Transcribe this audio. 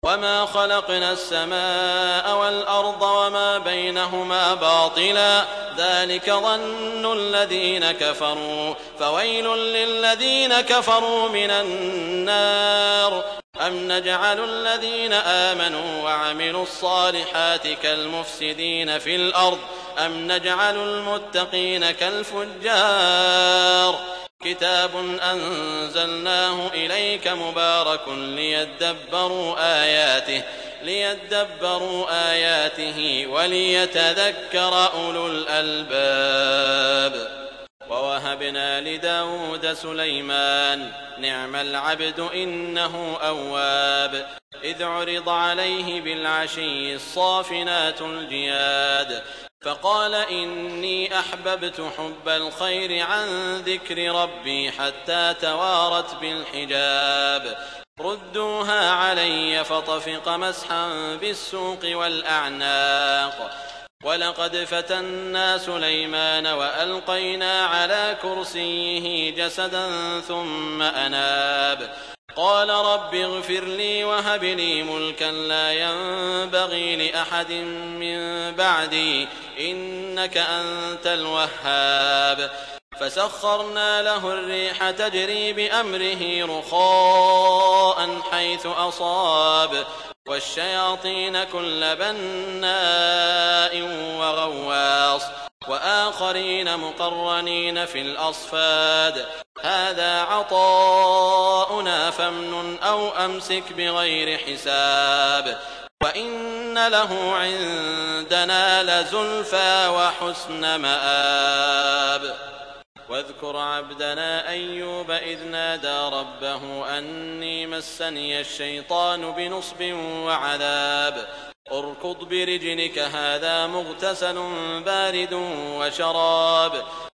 وما خلقنا السماء والأرض وما بينهما باطلا ذلك ظن الذين كفروا فويل للذين كفروا من النار أم نجعل الذين آمنوا وعملوا الصالحات كالمفسدين في الأرض أم نجعل المتقين كالفجار كتاب أنزلناه إليك مبارك ليدبروا آياته وليتذكر أولو الألباب ووهبنا لداود سليمان نعم العبد إنه أواب إذ عرض عليه بالعشي الصافنات الجياد فقال إني أحببت حب الخير عن ذكر ربي حتى توارت بالحجاب ردوها علي فطفق مسحا بالسوق والأعناق ولقد فتنا سليمان وألقينا على كرسيه جسدا ثم أناب قال رب اغفر لي وهب لي ملكا لا ينبغي لأحد من بعدي إنك أنت الوهاب فسخرنا له الريح تجري بأمره رخاء حيث أصاب والشياطين كل بناء وغواص وآخرين مقرنين في الأصفاد هذا عطاؤنا فامنن أو أمسك بغير حساب وإن له عندنا لزلفى وحسن مآب واذكر عبدنا أيوب إذ نادى ربه أني مسني الشيطان بنصب وعذاب اركض برجلك هذا مغتسل بارد وشراب